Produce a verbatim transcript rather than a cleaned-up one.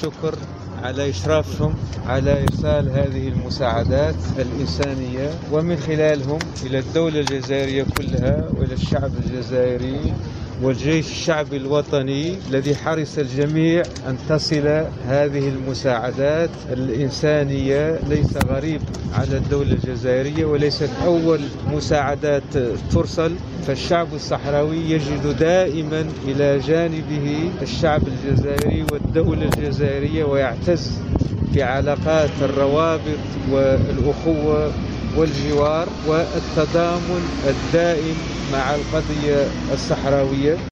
الشكر على إشرافهم على إرسال هذه المساعدات الإنسانية، ومن خلالهم إلى الدولة الجزائرية كلها وإلى الشعب الجزائري والجيش الشعبي الوطني الذي حرص الجميع أن تصل هذه المساعدات الإنسانية. ليس غريب على الدولة الجزائرية وليست أول مساعدات ترسل، فالشعب الصحراوي يجد دائما إلى جانبه الشعب الجزائري والدولة الجزائرية، ويعتز بعلاقات الروابط والأخوة والجوار والتضامن الدائم مع القضية الصحراوية.